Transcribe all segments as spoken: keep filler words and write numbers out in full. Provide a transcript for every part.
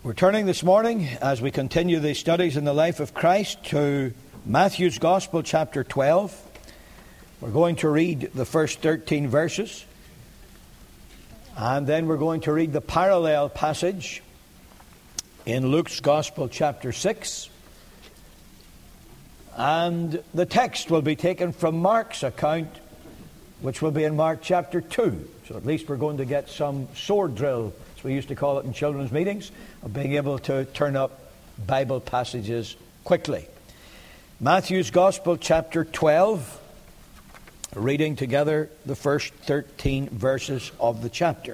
We're turning this morning, as we continue these studies in the life of Christ, to Matthew's Gospel, chapter twelve. We're going to read the first thirteen verses, and then we're going to read the parallel passage in Luke's Gospel, chapter six. And the text will be taken from Mark's account, which will be in Mark chapter two. So at least we're going to get some sword drill, as we used to call it in children's meetings, of being able to turn up Bible passages quickly. Matthew's Gospel, chapter twelve, reading together the first thirteen verses of the chapter.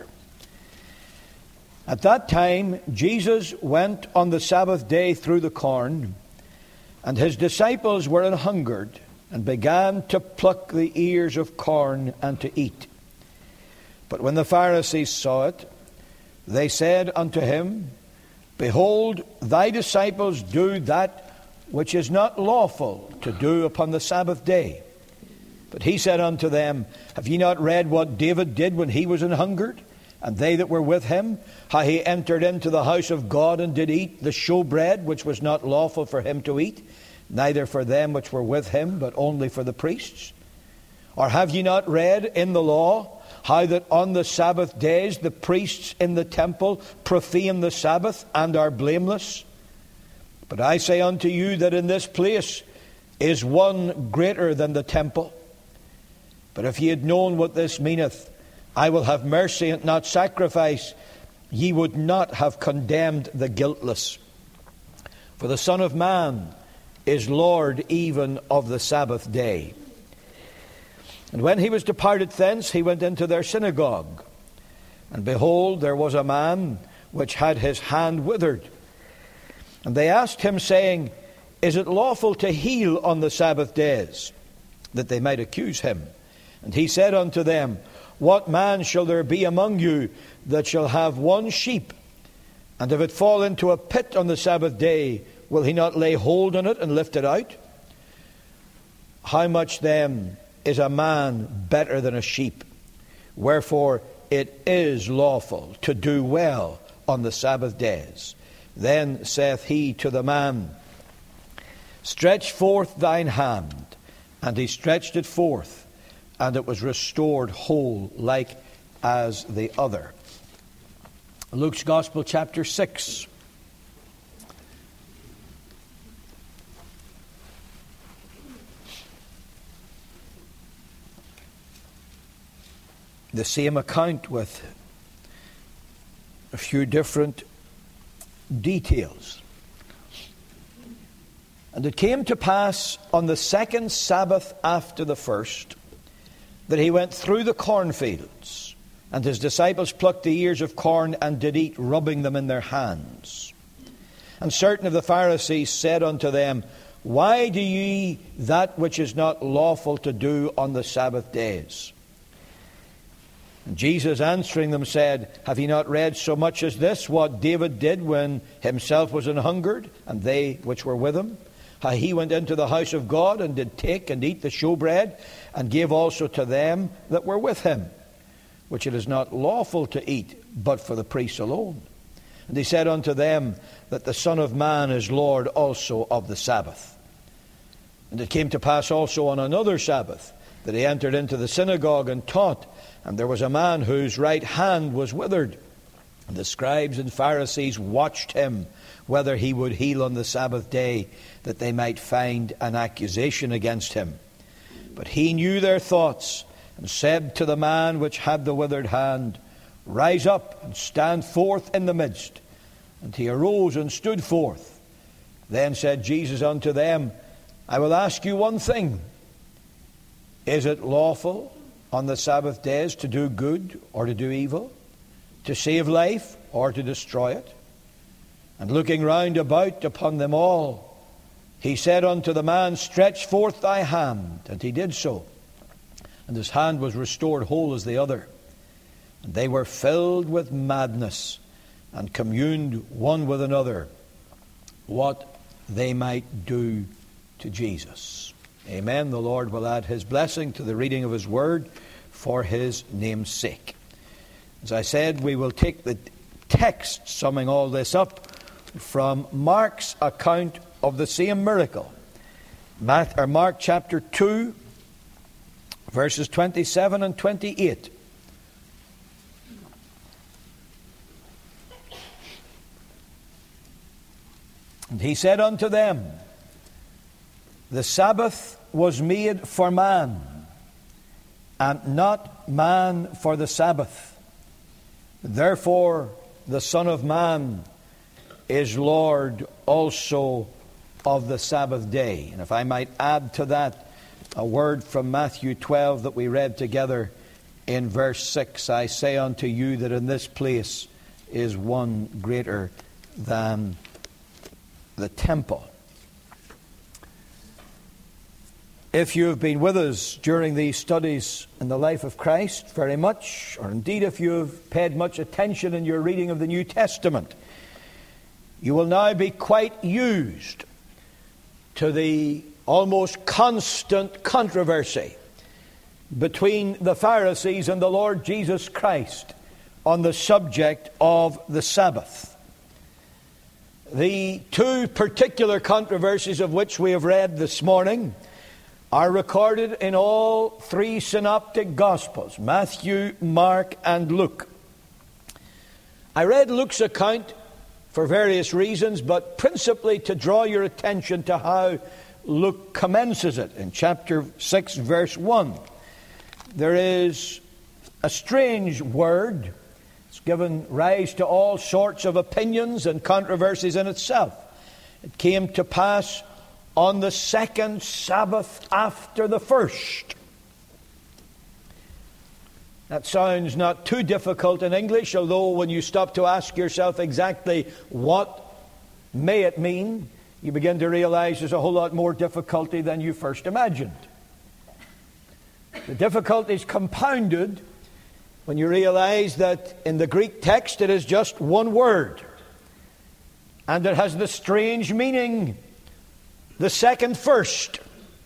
At that time, Jesus went on the Sabbath day through the corn, and his disciples were an hungered, and began to pluck the ears of corn and to eat. But when the Pharisees saw it, they said unto him, Behold, thy disciples do that which is not lawful to do upon the Sabbath day. But he said unto them, Have ye not read what David did when he was an hungered, and they that were with him, how he entered into the house of God and did eat the showbread, which was not lawful for him to eat, neither for them which were with him, but only for the priests? Or have ye not read in the law, how that on the Sabbath days the priests in the temple profane the Sabbath, and are blameless? But I say unto you that in this place is one greater than the temple. But if ye had known what this meaneth, I will have mercy and not sacrifice, ye would not have condemned the guiltless. For the Son of Man is Lord even of the Sabbath day. And when he was departed thence, he went into their synagogue. And behold, there was a man which had his hand withered. And they asked him, saying, Is it lawful to heal on the Sabbath days? That they might accuse him. And he said unto them, What man shall there be among you that shall have one sheep, and if it fall into a pit on the Sabbath day, will he not lay hold on it and lift it out? How much then is a man better than a sheep? Wherefore it is lawful to do well on the Sabbath days. Then saith he to the man, Stretch forth thine hand. And he stretched it forth, and it was restored whole, like as the other. Luke's Gospel, chapter six. The same account with a few different details. And it came to pass on the second Sabbath after the first, that he went through the cornfields, and his disciples plucked the ears of corn and did eat, rubbing them in their hands. And certain of the Pharisees said unto them, Why do ye that which is not lawful to do on the Sabbath days? And Jesus answering them said, Have ye not read so much as this, what David did when himself was an hungered, and they which were with him? How he went into the house of God, and did take and eat the showbread, and gave also to them that were with him, which it is not lawful to eat, but for the priests alone. And he said unto them, that the Son of Man is Lord also of the Sabbath. And it came to pass also on another Sabbath, that he entered into the synagogue and taught, and there was a man whose right hand was withered. And the scribes and Pharisees watched him, whether he would heal on the Sabbath day, that they might find an accusation against him. But he knew their thoughts, and said to the man which had the withered hand, Rise up, and stand forth in the midst. And he arose and stood forth. Then said Jesus unto them, I will ask you one thing. Is it lawful on the Sabbath days to do good or to do evil, to save life or to destroy it? And looking round about upon them all, he said unto the man, Stretch forth thy hand. And he did so. And his hand was restored whole as the other. And they were filled with madness, and communed one with another what they might do to Jesus. Amen. The Lord will add his blessing to the reading of his word for his name's sake. As I said, we will take the text summing all this up from Mark's account of the same miracle. Mark chapter two, verses twenty-seven and twenty-eight. And he said unto them, the Sabbath was made for man, and not man for the Sabbath. Therefore the Son of Man is Lord also of the Sabbath day. And if I might add to that a word from Matthew twelve that we read together in verse six, I say unto you that in this place is one greater than the temple. If you have been with us during these studies in the life of Christ very much, or indeed if you have paid much attention in your reading of the New Testament, you will now be quite used to the almost constant controversy between the Pharisees and the Lord Jesus Christ on the subject of the Sabbath. The two particular controversies of which we have read this morning are recorded in all three synoptic Gospels, Matthew, Mark, and Luke. I read Luke's account for various reasons, but principally to draw your attention to how Luke commences it in chapter six, verse one. There is a strange word. It's given rise to all sorts of opinions and controversies in itself. It came to pass on the second Sabbath after the first. That sounds not too difficult in English, although when you stop to ask yourself exactly what may it mean, you begin to realize there's a whole lot more difficulty than you first imagined. The difficulty is compounded when you realize that in the Greek text it is just one word, and it has the strange meaning, the second first.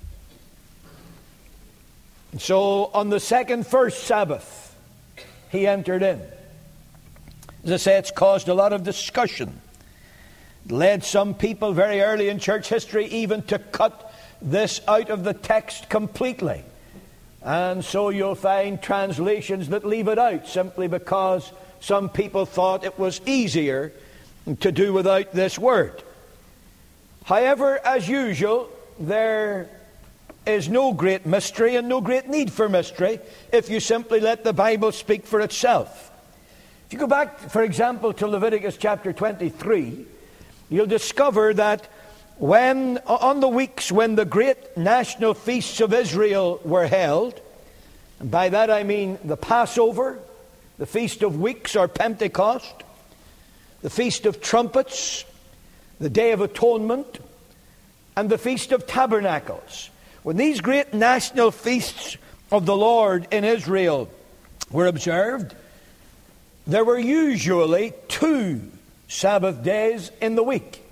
And so on the second first Sabbath, he entered in. As I say, it's caused a lot of discussion. It led some people very early in church history even to cut this out of the text completely. And so you'll find translations that leave it out simply because some people thought it was easier to do without this word. However, as usual, there is no great mystery and no great need for mystery if you simply let the Bible speak for itself. If you go back, for example, to Leviticus chapter twenty-three, you'll discover that when, on the weeks when the great national feasts of Israel were held, and by that I mean the Passover, the Feast of Weeks or Pentecost, the Feast of Trumpets, the Day of Atonement, and the Feast of Tabernacles. When these great national feasts of the Lord in Israel were observed, there were usually two Sabbath days in the week.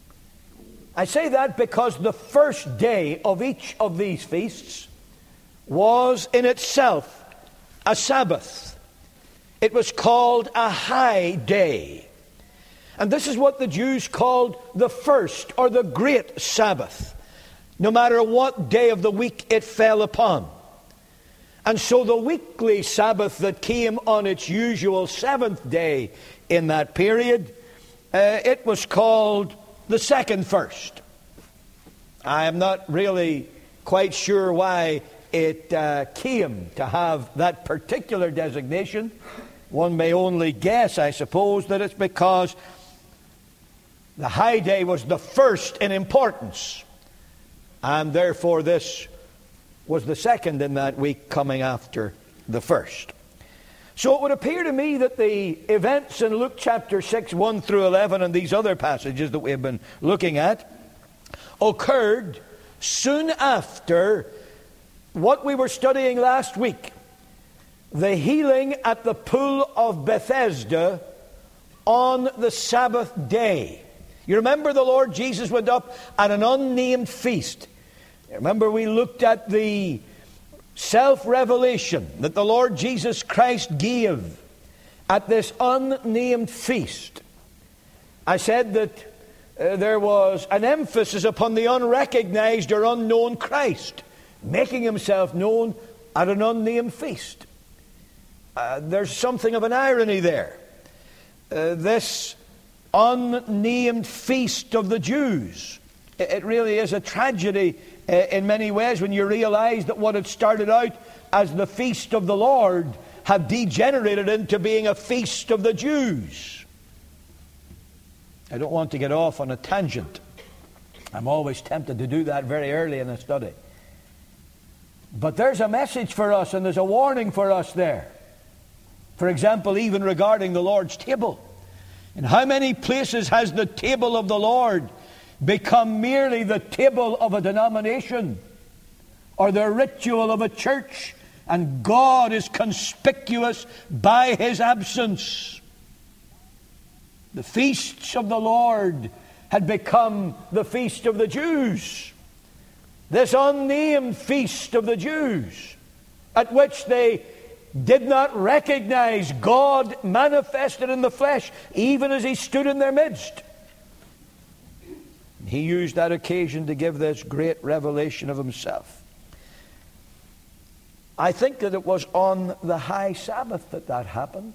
I say that because the first day of each of these feasts was in itself a Sabbath. It was called a high day. And this is what the Jews called the first or the great Sabbath, no matter what day of the week it fell upon. And so the weekly Sabbath that came on its usual seventh day in that period, uh, it was called the second first. I am not really quite sure why it uh, came to have that particular designation. One may only guess, I suppose, that it's because the high day was the first in importance, and therefore this was the second in that week coming after the first. So it would appear to me that the events in Luke chapter six, one through eleven, and these other passages that we have been looking at, occurred soon after what we were studying last week, the healing at the pool of Bethesda on the Sabbath day. You remember the Lord Jesus went up at an unnamed feast. Remember we looked at the self-revelation that the Lord Jesus Christ gave at this unnamed feast. I said that uh, there was an emphasis upon the unrecognized or unknown Christ, making himself known at an unnamed feast. Uh, there's something of an irony there. Uh, this unnamed feast of the Jews, it, it really is a tragedy uh, in many ways when you realize that what had started out as the feast of the Lord had degenerated into being a feast of the Jews. I don't want to get off on a tangent. I'm always tempted to do that very early in a study. But there's a message for us and there's a warning for us there. For example, even regarding the Lord's table. In how many places has the table of the Lord become merely the table of a denomination or the ritual of a church, and God is conspicuous by his absence? The feasts of the Lord had become the feast of the Jews. This unnamed feast of the Jews, at which they did not recognize God manifested in the flesh, even as he stood in their midst. He used that occasion to give this great revelation of himself. I think that it was on the high Sabbath that that happened.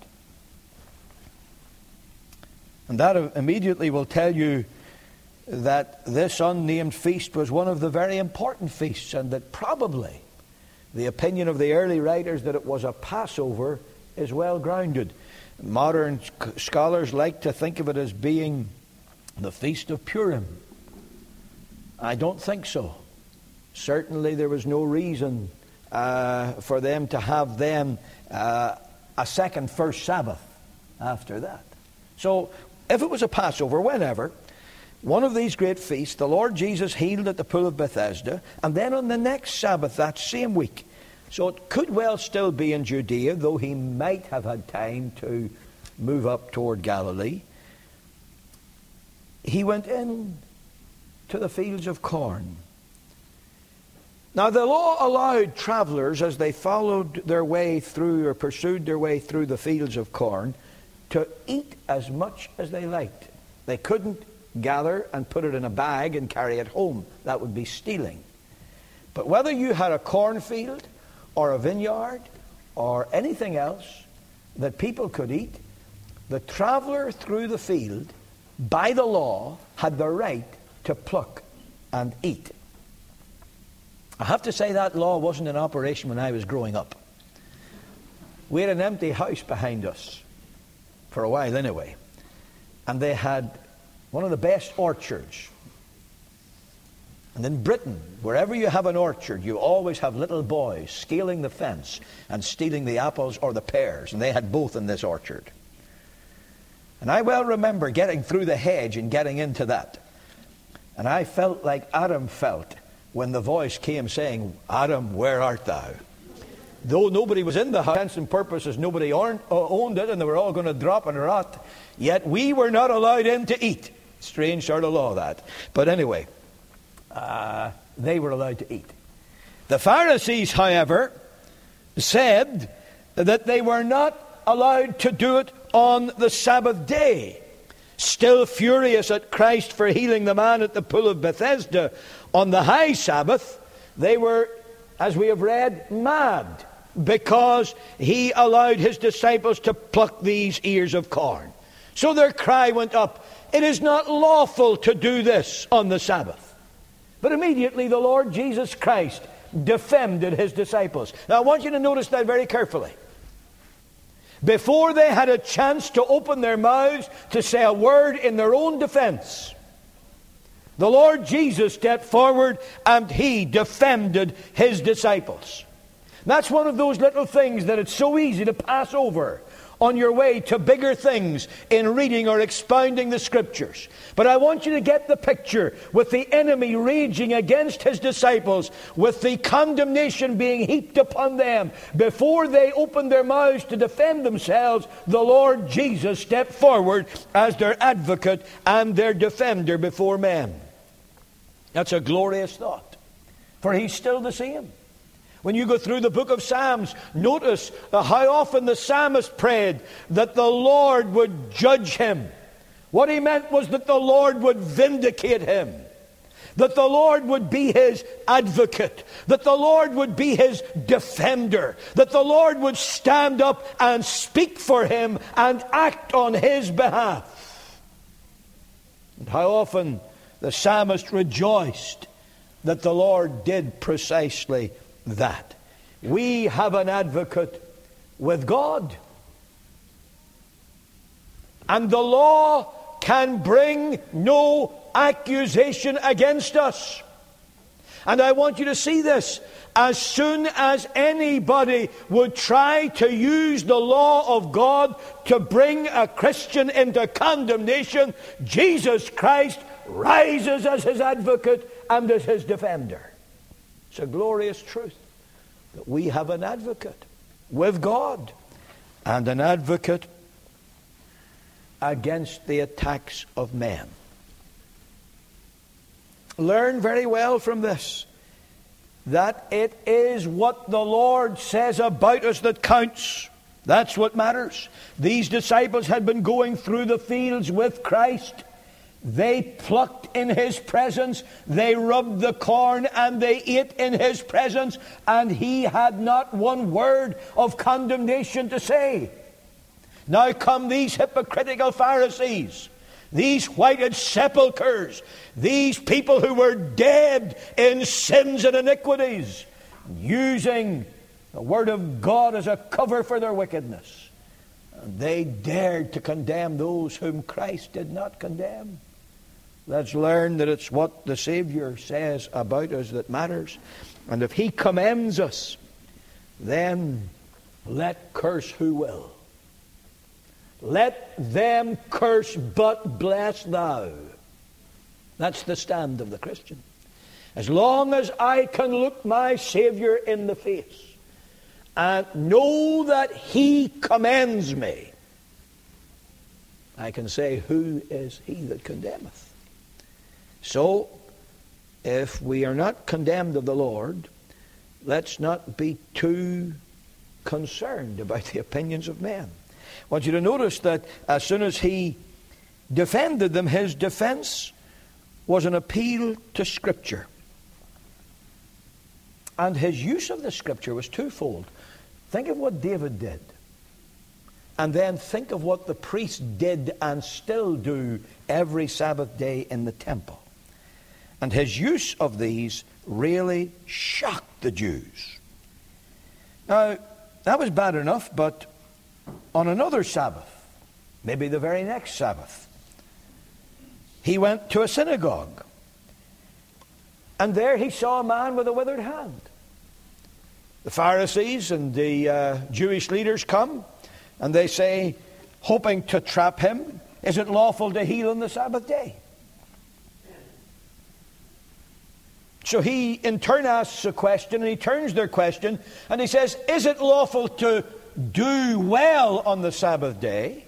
And that immediately will tell you that this unnamed feast was one of the very important feasts, and that probably the opinion of the early writers that it was a Passover is well grounded. Modern scholars like to think of it as being the Feast of Purim. I don't think so. Certainly there was no reason uh, for them to have then uh, a second first Sabbath after that. So if it was a Passover, whenever, one of these great feasts, the Lord Jesus healed at the pool of Bethesda, and then on the next Sabbath that same week. So it could well still be in Judea, though he might have had time to move up toward Galilee. He went in to the fields of corn. Now the law allowed travelers, as they followed their way through or pursued their way through the fields of corn, to eat as much as they liked. They couldn't gather and put it in a bag and carry it home. That would be stealing. But whether you had a cornfield or a vineyard or anything else that people could eat, the traveler through the field, by the law, had the right to pluck and eat. I have to say that law wasn't in operation when I was growing up. We had an empty house behind us, for a while anyway, and they had one of the best orchards. And in Britain, wherever you have an orchard, you always have little boys scaling the fence and stealing the apples or the pears, and they had both in this orchard. And I well remember getting through the hedge and getting into that. And I felt like Adam felt when the voice came saying, "Adam, where art thou?" Though nobody was in the house, intents and purposes, nobody owned it, and they were all going to drop and rot, yet we were not allowed in to eat. Strange sort of law, that. But anyway, uh, they were allowed to eat. The Pharisees, however, said that they were not allowed to do it on the Sabbath day. Still furious at Christ for healing the man at the pool of Bethesda on the high Sabbath, they were, as we have read, mad because he allowed his disciples to pluck these ears of corn. So their cry went up, "It is not lawful to do this on the Sabbath." But immediately the Lord Jesus Christ defended his disciples. Now I want you to notice that very carefully. Before they had a chance to open their mouths to say a word in their own defense, the Lord Jesus stepped forward and he defended his disciples. That's one of those little things that it's so easy to pass over on your way to bigger things in reading or expounding the Scriptures. But I want you to get the picture with the enemy raging against his disciples, with the condemnation being heaped upon them. Before they opened their mouths to defend themselves, the Lord Jesus stepped forward as their advocate and their defender before men. That's a glorious thought, for he's still the same. When you go through the book of Psalms, notice how often the psalmist prayed that the Lord would judge him What he meant was that the Lord would vindicate him, that the Lord would be his advocate, that the Lord would be his defender, that the Lord would stand up and speak for him and act on his behalf. And how often the psalmist rejoiced that the Lord did precisely that. We have an advocate with God. And the law can bring no accusation against us. And I want you to see this. As soon as anybody would try to use the law of God to bring a Christian into condemnation, Jesus Christ rises as his advocate and as his defender. It's a glorious truth that we have an advocate with God and an advocate against the attacks of men. Learn very well from this that it is what the Lord says about us that counts. That's what matters. These disciples had been going through the fields with Christ. They plucked in his presence, they rubbed the corn, and they ate in his presence, and he had not one word of condemnation to say. Now come these hypocritical Pharisees, these whited sepulchres, these people who were dead in sins and iniquities, using the Word of God as a cover for their wickedness. And they dared to condemn those whom Christ did not condemn. Let's learn that it's what the Savior says about us that matters. And if he commends us, then let curse who will. Let them curse, but bless thou. That's the stand of the Christian. As long as I can look my Savior in the face and know that he commends me, I can say, who is he that condemneth? So, if we are not condemned of the Lord, let's not be too concerned about the opinions of men. I want you to notice that as soon as he defended them, his defense was an appeal to Scripture. And his use of the Scripture was twofold. Think of what David did. And then think of what the priests did and still do every Sabbath day in the temple. And his use of these really shocked the Jews. Now, that was bad enough, but on another Sabbath, maybe the very next Sabbath, he went to a synagogue. And there he saw a man with a withered hand. The Pharisees and the uh, Jewish leaders come, and they say, hoping to trap him, is it lawful to heal on the Sabbath day? So he in turn asks a question, and he turns their question, and he says, is it lawful to do well on the Sabbath day?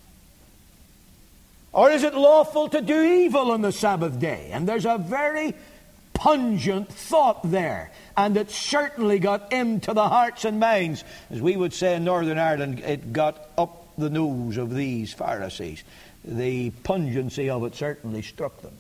Or is it lawful to do evil on the Sabbath day? And there's a very pungent thought there. And it certainly got into the hearts and minds. As we would say in Northern Ireland, it got up the nose of these Pharisees. The pungency of it certainly struck them.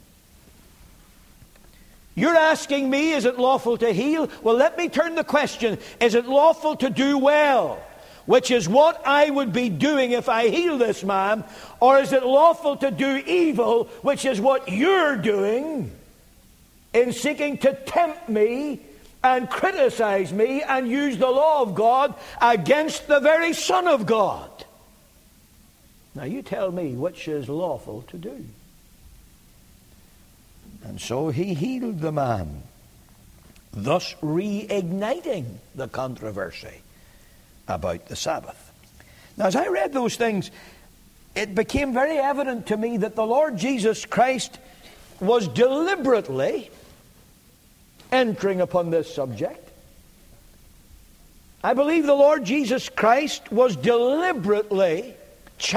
You're asking me, is it lawful to heal? Well, let me turn the question. Is it lawful to do well? Which is what I would be doing if I heal this man. Or is it lawful to do evil? Which is what you're doing in seeking to tempt me and criticize me and use the law of God against the very Son of God. Now you tell me which is lawful to do. And so he healed the man, thus reigniting the controversy about the Sabbath. Now, as I read those things, it became very evident to me that the Lord Jesus Christ was deliberately entering upon this subject. I believe the Lord Jesus Christ was deliberately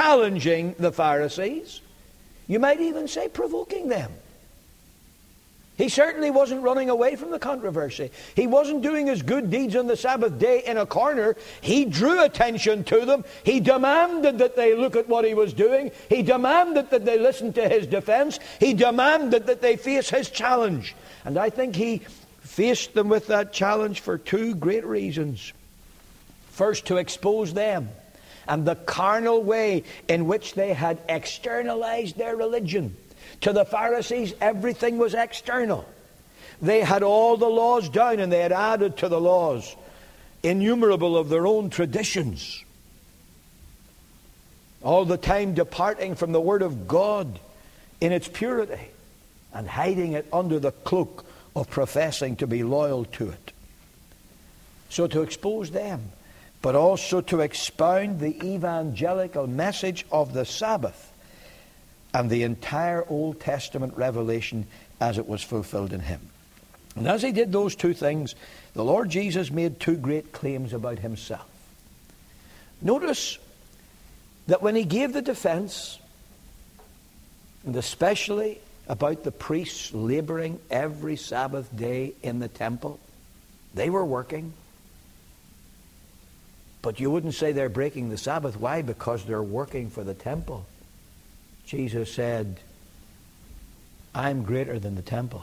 challenging the Pharisees. You might even say provoking them. He certainly wasn't running away from the controversy. He wasn't doing his good deeds on the Sabbath day in a corner. He drew attention to them. He demanded that they look at what he was doing. He demanded that they listen to his defense. He demanded that they face his challenge. And I think he faced them with that challenge for two great reasons. First, to expose them and the carnal way in which they had externalized their religion. To the Pharisees, everything was external. They had all the laws down, and they had added to the laws innumerable of their own traditions. All the time departing from the Word of God in its purity and hiding it under the cloak of professing to be loyal to it. So to expose them, but also to expound the evangelical message of the Sabbath and the entire Old Testament revelation as it was fulfilled in him. And as he did those two things, the Lord Jesus made two great claims about himself. Notice that when he gave the defense, and especially about the priests laboring every Sabbath day in the temple, they were working. But you wouldn't say they're breaking the Sabbath. Why? Because they're working for the temple. Jesus said, I'm greater than the temple.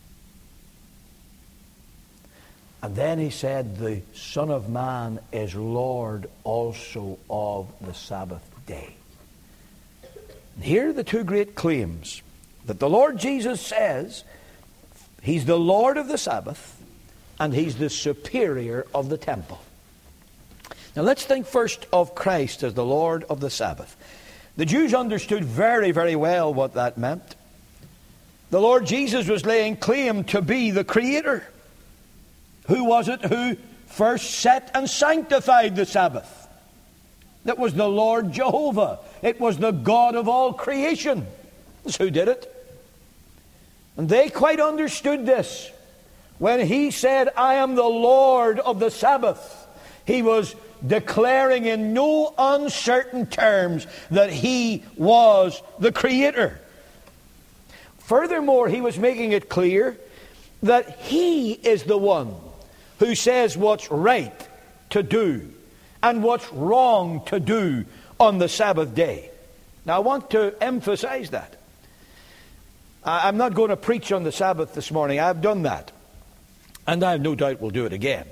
And then he said, the Son of Man is Lord also of the Sabbath day. And here are the two great claims. That the Lord Jesus says, he's the Lord of the Sabbath, and he's the superior of the temple. Now let's think first of Christ as the Lord of the Sabbath. The Jews understood very, very well what that meant. The Lord Jesus was laying claim to be the Creator. Who was it who first set and sanctified the Sabbath? That was the Lord Jehovah. It was the God of all creation. That's who did it. And they quite understood this. When he said, I am the Lord of the Sabbath, he was declaring in no uncertain terms that he was the Creator. Furthermore, he was making it clear that he is the one who says what's right to do and what's wrong to do on the Sabbath day. Now I want to emphasize that. I'm not going to preach on the Sabbath this morning. I've done that. And I have no doubt we'll do it again.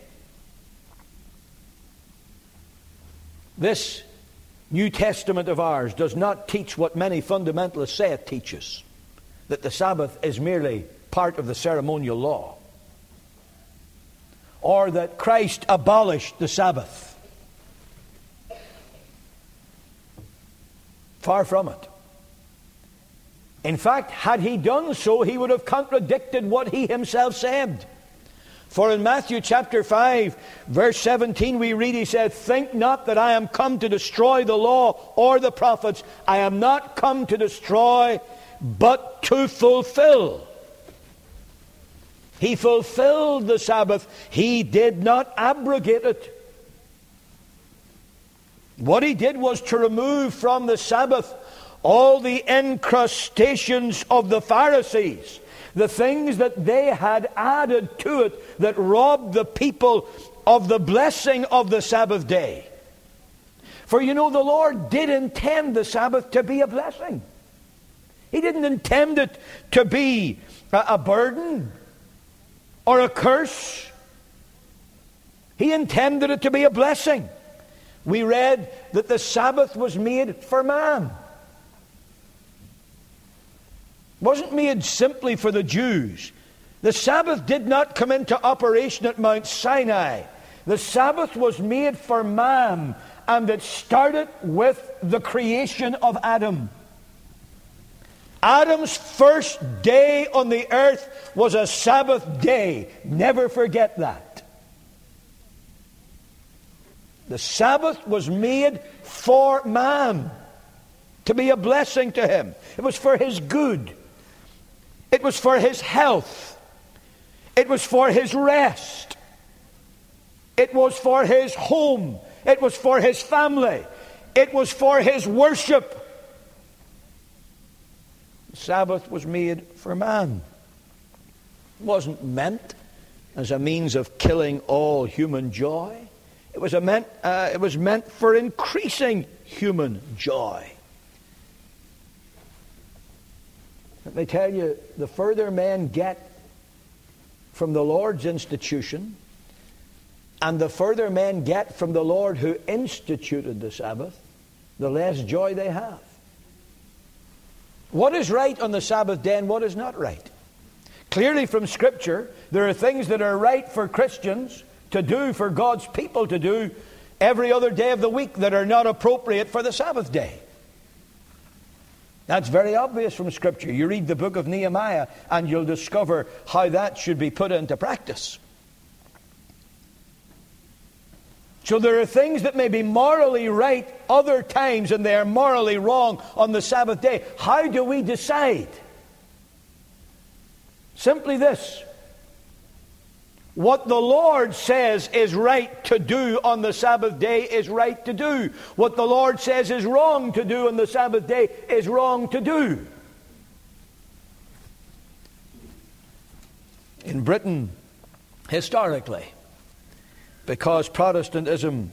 This New Testament of ours does not teach what many fundamentalists say it teaches. That the Sabbath is merely part of the ceremonial law. Or that Christ abolished the Sabbath. Far from it. In fact, had he done so, he would have contradicted what he himself said. For in Matthew chapter five, verse seventeen, we read, he said, think not that I am come to destroy the law or the prophets. I am not come to destroy, but to fulfill. He fulfilled the Sabbath. He did not abrogate it. What he did was to remove from the Sabbath all the incrustations of the Pharisees, the things that they had added to it that robbed the people of the blessing of the Sabbath day. For you know, the Lord did intend the Sabbath to be a blessing. He didn't intend it to be a, a burden or a curse. He intended it to be a blessing. We read that the Sabbath was made for man. It wasn't made simply for the Jews. The Sabbath did not come into operation at Mount Sinai. The Sabbath was made for man, and it started with the creation of Adam. Adam's first day on the earth was a Sabbath day. Never forget that. The Sabbath was made for man, to be a blessing to him. It was for his good. It was for his health. It was for his rest. It was for his home. It was for his family. It was for his worship. The Sabbath was made for man. It wasn't meant as a means of killing all human joy. It was, a meant, uh, it was meant for increasing human joy. Let me tell you, the further men get from the Lord's institution, and the further men get from the Lord who instituted the Sabbath, the less joy they have. What is right on the Sabbath day and what is not right? Clearly from Scripture, there are things that are right for Christians to do, for God's people to do, every other day of the week that are not appropriate for the Sabbath day. That's very obvious from Scripture. You read the book of Nehemiah and you'll discover how that should be put into practice. So there are things that may be morally right other times and they are morally wrong on the Sabbath day. How do we decide? Simply this. What the Lord says is right to do on the Sabbath day is right to do. What the Lord says is wrong to do on the Sabbath day is wrong to do. In Britain, historically, because Protestantism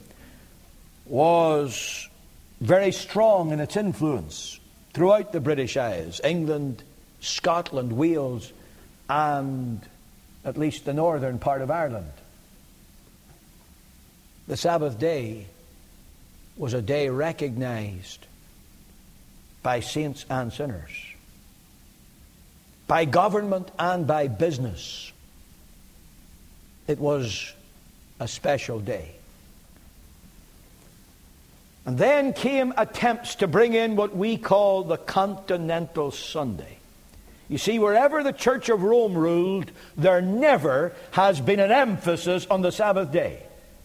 was very strong in its influence throughout the British Isles, England, Scotland, Wales, and at least the northern part of Ireland, the Sabbath day was a day recognized by saints and sinners, by government and by business. It was a special day. And then came attempts to bring in what we call the Continental Sunday. You see, wherever the Church of Rome ruled, there never has been an emphasis on the Sabbath day.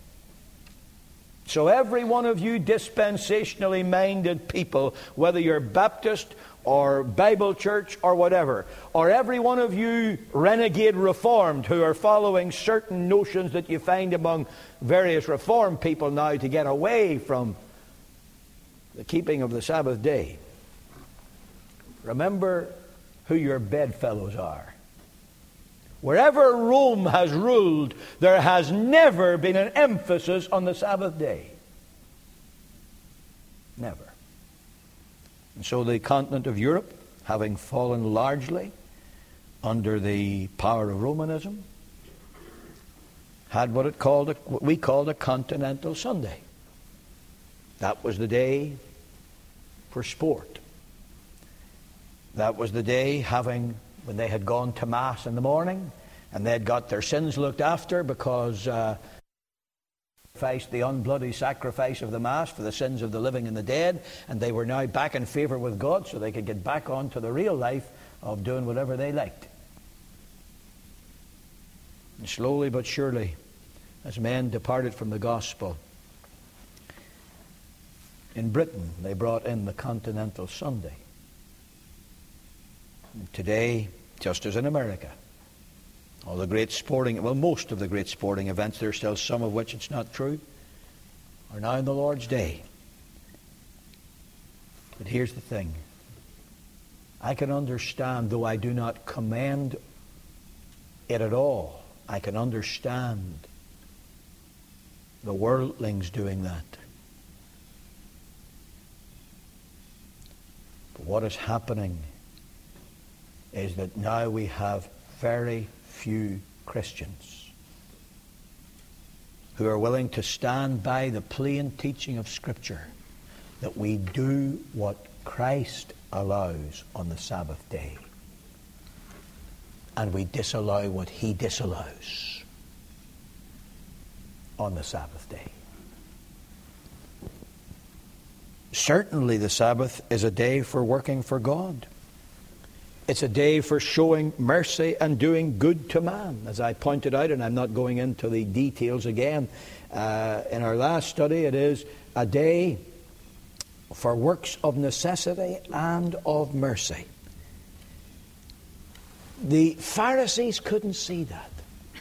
So every one of you dispensationally minded people, whether you're Baptist or Bible church or whatever, or every one of you renegade Reformed who are following certain notions that you find among various Reformed people now to get away from the keeping of the Sabbath day, remember who your bedfellows are. Wherever Rome has ruled, there has never been an emphasis on the Sabbath day. Never. And so the continent of Europe, having fallen largely under the power of Romanism, had what it called a, what we called a Continental Sunday. That was the day for sport. That was the day having, when they had gone to Mass in the morning and they had got their sins looked after because uh, the unbloody sacrifice of the Mass for the sins of the living and the dead, and they were now back in favor with God so they could get back onto the real life of doing whatever they liked. And slowly but surely, as men departed from the gospel, in Britain they brought in the Continental Sunday. And today, just as in America, all the great sporting, well, most of the great sporting events, there's still some of which it's not true, are now in the Lord's day. But here's the thing. I can understand, though I do not commend it at all, I can understand the worldlings doing that. But what is happening is that now we have very few Christians who are willing to stand by the plain teaching of Scripture that we do what Christ allows on the Sabbath day, and we disallow what He disallows on the Sabbath day. Certainly the Sabbath is a day for working for God. It's a day for showing mercy and doing good to man. As I pointed out, and I'm not going into the details again, uh, in our last study, it is a day for works of necessity and of mercy. The Pharisees couldn't see that.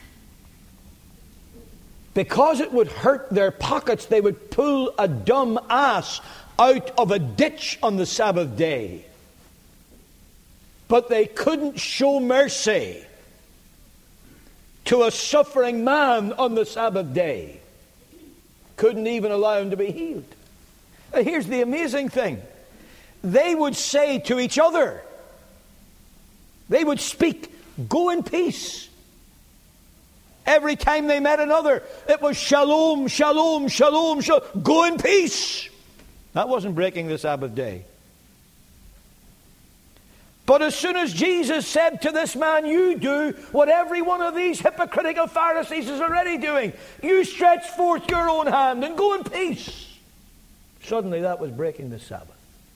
Because it would hurt their pockets, they would pull a dumb ass out of a ditch on the Sabbath day. But they couldn't show mercy to a suffering man on the Sabbath day. Couldn't even allow him to be healed. Now, here's the amazing thing. They would say to each other, they would speak, "Go in peace." Every time they met another, it was shalom, shalom, shalom, shalom. Go in peace. That wasn't breaking the Sabbath day. But as soon as Jesus said to this man, "You do what every one of these hypocritical Pharisees is already doing. You stretch forth your own hand and go in peace." Suddenly that was breaking the Sabbath.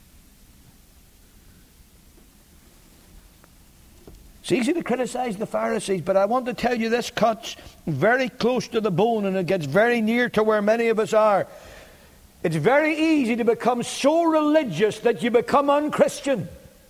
It's easy to criticize the Pharisees, but I want to tell you this cuts very close to the bone, and it gets very near to where many of us are. It's very easy to become so religious that you become unchristian.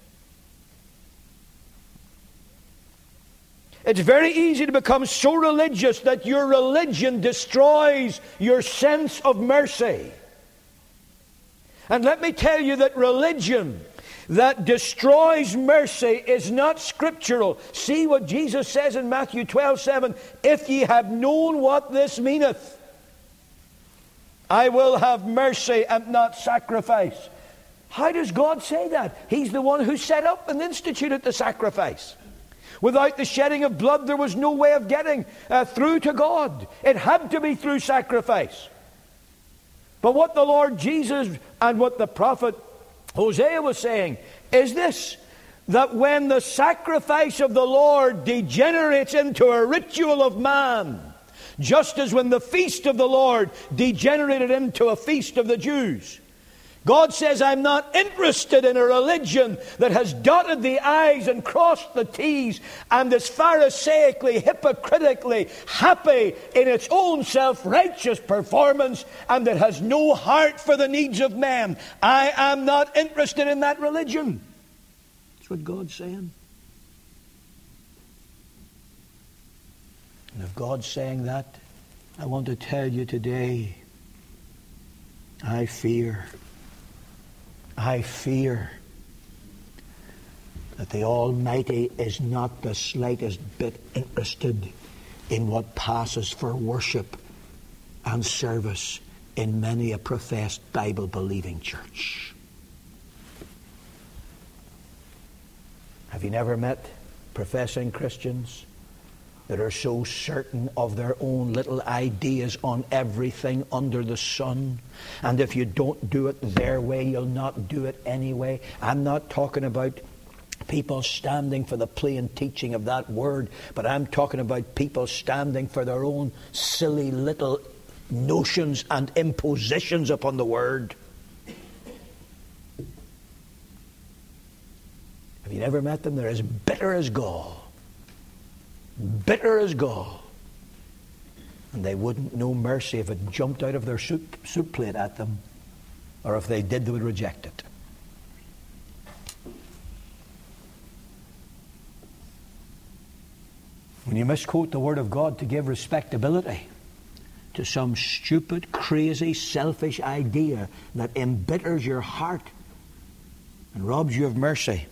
It's very easy to become so religious that your religion destroys your sense of mercy. And let me tell you that religion that destroys mercy is not scriptural. See what Jesus says in Matthew twelve seven. "If ye have known what this meaneth, I will have mercy and not sacrifice." How does God say that? He's the one who set up and instituted the sacrifice. Without the shedding of blood, there was no way of getting uh, through to God. It had to be through sacrifice. But what the Lord Jesus and what the prophet Hosea was saying is this, that when the sacrifice of the Lord degenerates into a ritual of man, just as when the feast of the Lord degenerated into a feast of the Jews, God says, "I'm not interested in a religion that has dotted the I's and crossed the T's and is pharisaically, hypocritically happy in its own self-righteous performance and that has no heart for the needs of men. I am not interested in that religion." That's what God's saying. And if God's saying that, I want to tell you today, I fear I fear that the Almighty is not the slightest bit interested in what passes for worship and service in many a professed Bible-believing church. Have you never met professing Christians that are so certain of their own little ideas on everything under the sun? And if you don't do it their way, you'll not do it anyway. I'm not talking about people standing for the plain teaching of that word, but I'm talking about people standing for their own silly little notions and impositions upon the word. Have you never met them? They're as bitter as gall. Bitter as gall. And they wouldn't know mercy if it jumped out of their soup, soup plate at them, or if they did, they would reject it. When you misquote the Word of God to give respectability to some stupid, crazy, selfish idea that embitters your heart and robs you of mercy,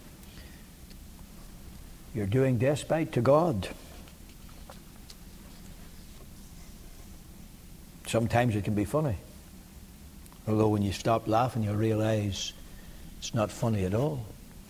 you're doing despite to God. Sometimes it can be funny. Although when you stop laughing, you'll realize it's not funny at all.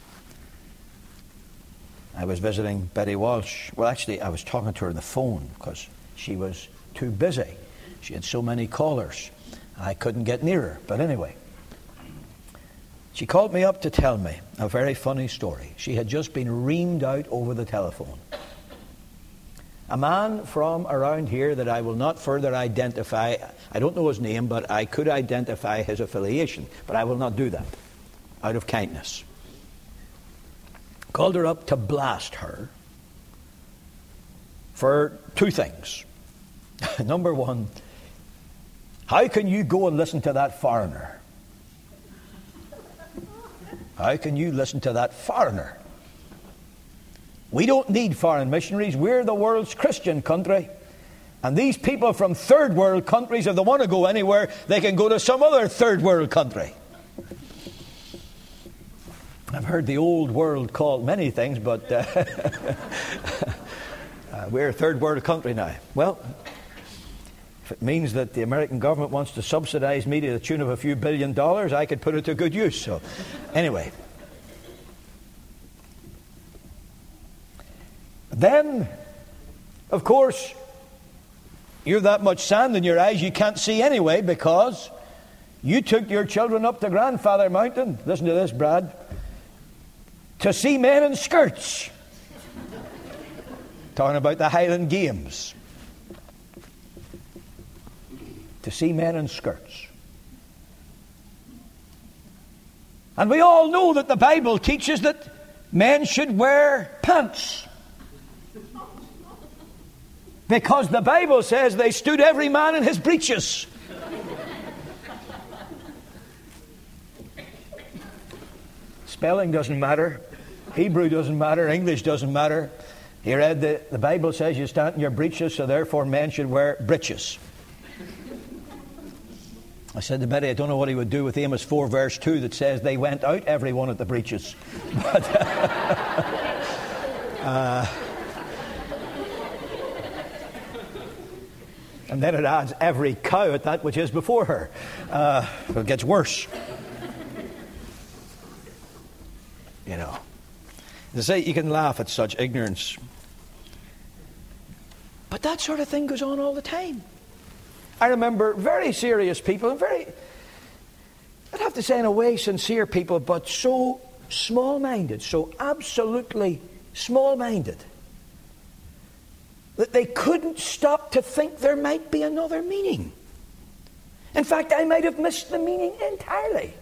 I was visiting Betty Walsh. Well, actually, I was talking to her on the phone because she was too busy. She had so many callers. I couldn't get near her. But anyway, she called me up to tell me a very funny story. She had just been reamed out over the telephone. A man from around here that I will not further identify. I don't know his name, but I could identify his affiliation. But I will not do that, out of kindness. Called her up to blast her for two things. Number one, how can you go and listen to that foreigner? How can you listen to that foreigner? We don't need foreign missionaries. We're the world's Christian country. And these people from third world countries, if they want to go anywhere, they can go to some other third world country. I've heard the old world called many things, but uh, uh, Uh, we're a third world country now. Well, if it means that the American government wants to subsidize me to the tune of a few billion dollars, I could put it to good use. So, anyway. Then, of course, you have that much sand in your eyes you can't see anyway, because you took your children up to Grandfather Mountain, listen to this, Brad, to see men in skirts. Talking about the Highland Games. To see men in skirts. And we all know that the Bible teaches that men should wear pants. Because the Bible says they stood every man in his breeches. Spelling doesn't matter. Hebrew doesn't matter. English doesn't matter. He read the, the Bible says you stand in your breeches, so therefore men should wear breeches. I said to Betty, I don't know what he would do with Amos four verse two that says they went out every one at the breeches. But, uh, and then it adds every cow at that which is before her. Uh, it gets worse. You know. They say you can laugh at such ignorance. But that sort of thing goes on all the time. I remember very serious people, and very, I'd have to say in a way sincere people, but so small-minded, so absolutely small-minded, that they couldn't stop to think there might be another meaning. In fact, I might have missed the meaning entirely.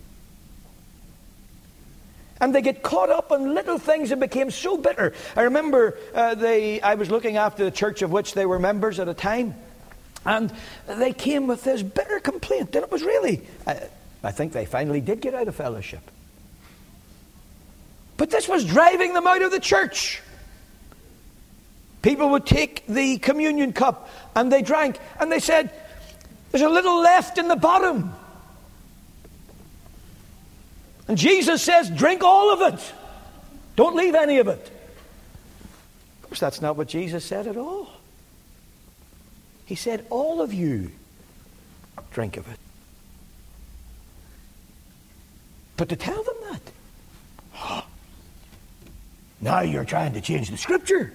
And they get caught up on little things and became so bitter. I remember uh, they, I was looking after the church of which they were members at a time. And they came with this bitter complaint. And it was really, I, I think they finally did get out of fellowship. But this was driving them out of the church. People would take the communion cup and they drank. And they said, there's a little left in the bottom. And Jesus says, drink all of it. Don't leave any of it. Of course, that's not what Jesus said at all. He said, all of you drink of it. But to tell them that, oh, now you're trying to change the Scripture.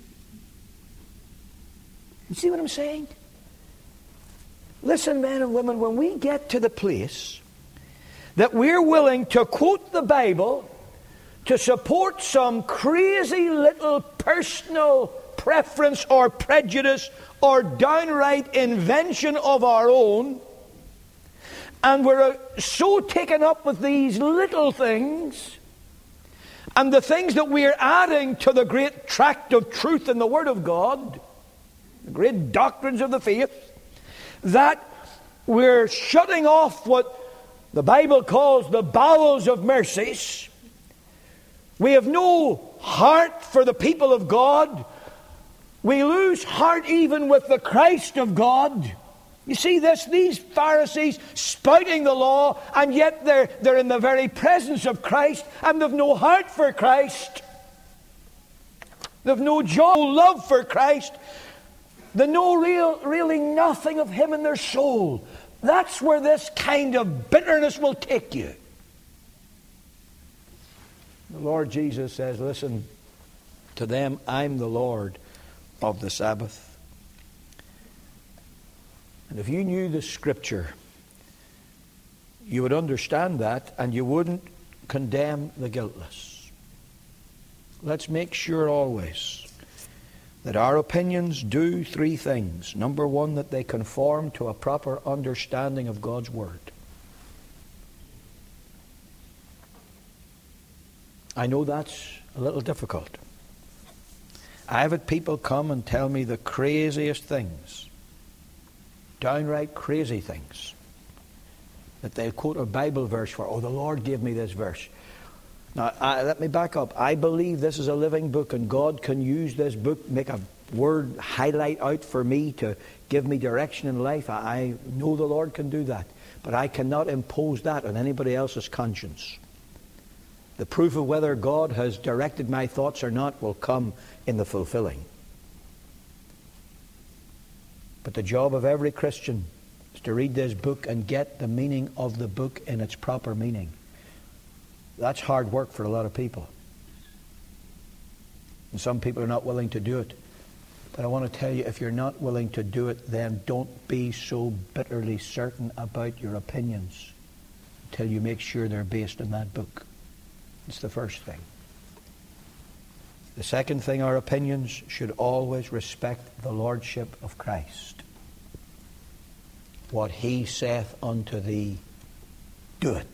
You see what I'm saying? Listen, men and women, when we get to the place that we're willing to quote the Bible to support some crazy little personal preference or prejudice or downright invention of our own, and we're so taken up with these little things and the things that we're adding to the great tract of truth in the Word of God, the great doctrines of the faith, that we're shutting off what the Bible calls the bowels of mercies. We have no heart for the people of God. We lose heart even with the Christ of God. You see this? These Pharisees spouting the law, and yet they're, they're in the very presence of Christ, and they've no heart for Christ. They've no joy, no love for Christ. They know real, really nothing of Him in their soul. That's where this kind of bitterness will take you. The Lord Jesus says, listen, to them, I'm the Lord of the Sabbath. And if you knew the Scripture, you would understand that, and you wouldn't condemn the guiltless. Let's make sure always that our opinions do three things. Number one, that they conform to a proper understanding of God's Word. I know that's a little difficult. I've had people come and tell me the craziest things, downright crazy things, that they'll quote a Bible verse for. Oh, the Lord gave me this verse. Now, I, let me back up. I believe this is a living book, and God can use this book, make a word highlight out for me to give me direction in life. I, I know the Lord can do that. But I cannot impose that on anybody else's conscience. The proof of whether God has directed my thoughts or not will come in the fulfilling. But the job of every Christian is to read this book and get the meaning of the book in its proper meaning. That's hard work for a lot of people. And some people are not willing to do it. But I want to tell you, if you're not willing to do it, then don't be so bitterly certain about your opinions until you make sure they're based on that book. It's the first thing. The second thing, our opinions should always respect the lordship of Christ. What he saith unto thee, do it.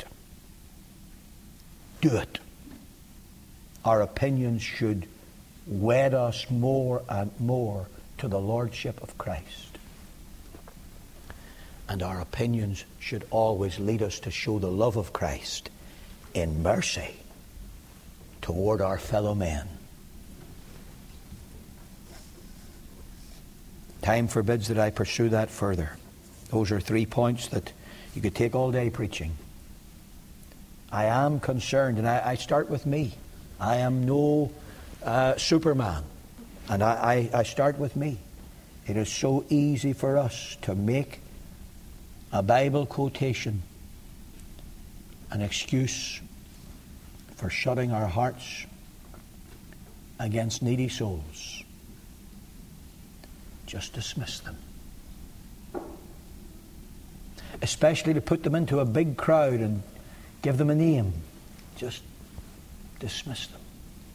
Do it. Our opinions should wed us more and more to the lordship of Christ. And our opinions should always lead us to show the love of Christ in mercy toward our fellow men. Time forbids that I pursue that further. Those are three points that you could take all day preaching. I am concerned, and I, I start with me. I am no uh, Superman. And I, I, I start with me. It is so easy for us to make a Bible quotation an excuse for shutting our hearts against needy souls. Just dismiss them. Especially to put them into a big crowd and give them a name. Just dismiss them.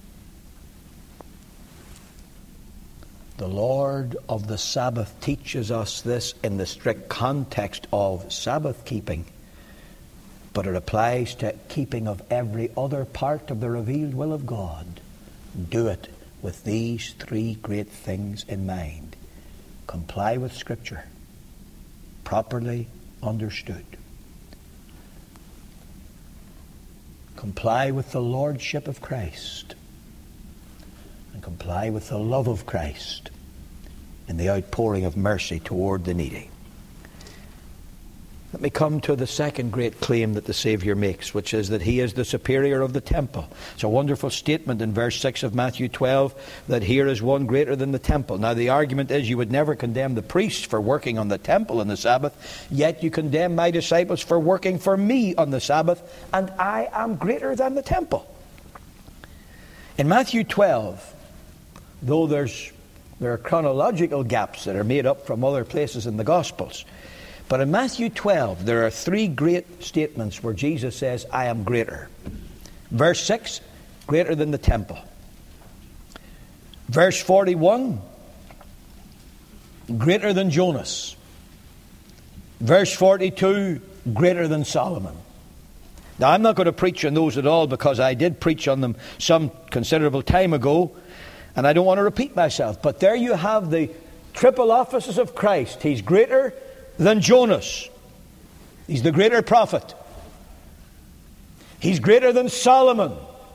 The Lord of the Sabbath teaches us this in the strict context of Sabbath keeping, but it applies to keeping of every other part of the revealed will of God. Do it with these three great things in mind. Comply with Scripture, properly understood. Comply with the lordship of Christ. And comply with the love of Christ in the outpouring of mercy toward the needy. Let me come to the second great claim that the Savior makes, which is that he is the superior of the temple. It's a wonderful statement in verse six of Matthew twelve, that here is one greater than the temple. Now the argument is you would never condemn the priests for working on the temple on the Sabbath, yet you condemn my disciples for working for me on the Sabbath, and I am greater than the temple. In Matthew twelve, though there's there are chronological gaps that are made up from other places in the Gospels, but in Matthew twelve, there are three great statements where Jesus says, I am greater. Verse six, greater than the temple. Verse forty-one, greater than Jonas. Verse forty-two, greater than Solomon. Now, I'm not going to preach on those at all because I did preach on them some considerable time ago, and I don't want to repeat myself. But there you have the triple offices of Christ. He's greater than Jonas. He's the greater prophet. He's greater than Solomon.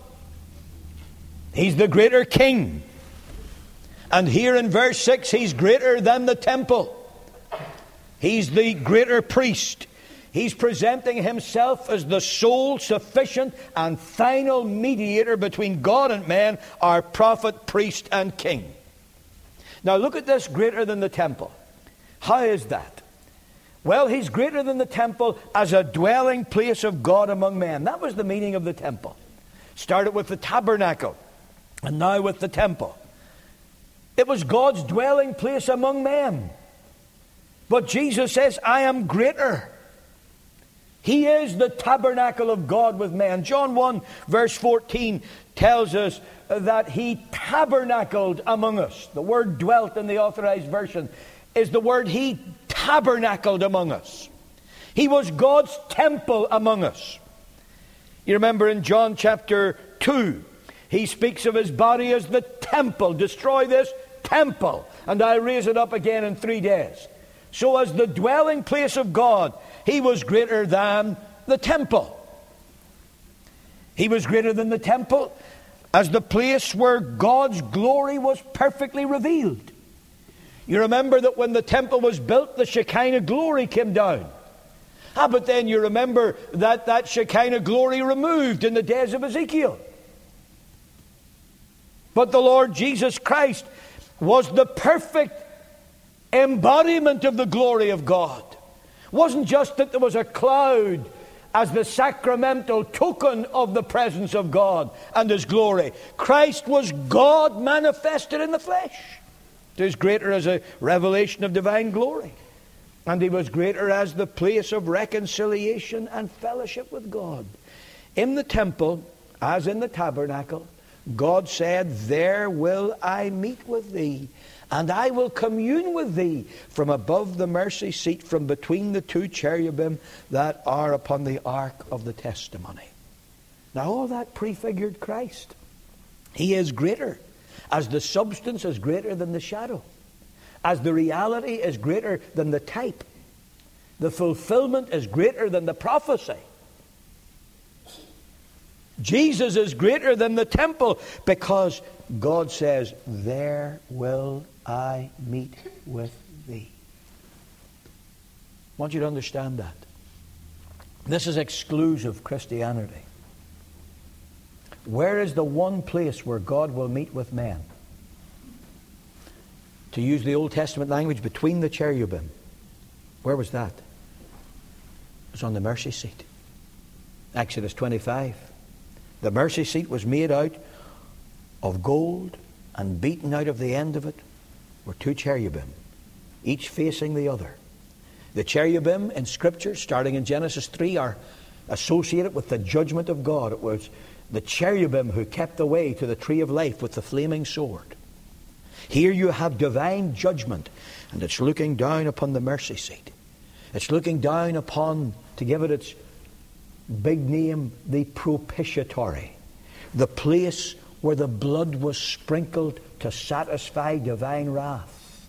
He's the greater king. And here in verse six, he's greater than the temple. He's the greater priest. He's presenting himself as the sole sufficient and final mediator between God and man, our prophet, priest, and king. Now look at this, greater than the temple. How is that? Well, he's greater than the temple as a dwelling place of God among men. That was the meaning of the temple. Started with the tabernacle, and now with the temple. It was God's dwelling place among men. But Jesus says, I am greater. He is the tabernacle of God with men. John one verse fourteen tells us that he tabernacled among us. The word dwelt in the Authorized Version is the word he tabernacled among us. He was God's temple among us. You remember in John chapter two, he speaks of his body as the temple. Destroy this temple, and I'll raise it up again in three days. So as the dwelling place of God, he was greater than the temple. He was greater than the temple as the place where God's glory was perfectly revealed. You remember that when the temple was built, the Shekinah glory came down. Ah, but then you remember that that Shekinah glory removed in the days of Ezekiel. But the Lord Jesus Christ was the perfect embodiment of the glory of God. It wasn't just that there was a cloud as the sacramental token of the presence of God and His glory. Christ was God manifested in the flesh. It is greater as a revelation of divine glory. And He was greater as the place of reconciliation and fellowship with God. In the temple, as in the tabernacle, God said, "There will I meet with thee, and I will commune with thee from above the mercy seat, from between the two cherubim that are upon the ark of the testimony." Now all that prefigured Christ. He is greater, as the substance is greater than the shadow, as the reality is greater than the type. The fulfillment is greater than the prophecy. Jesus is greater than the temple, because God says, "There will I meet with thee." I want you to understand that. This is exclusive Christianity. Where is the one place where God will meet with men? To use the Old Testament language, between the cherubim. Where was that? It was on the mercy seat. Exodus twenty-five. The mercy seat was made out of gold, and beaten out of the end of it were two cherubim, each facing the other. The cherubim in Scripture, starting in Genesis three, are associated with the judgment of God. It was the cherubim who kept the way to the tree of life with the flaming sword. Here you have divine judgment, and it's looking down upon the mercy seat. It's looking down upon, to give it its big name, the propitiatory, the place where the blood was sprinkled to satisfy divine wrath.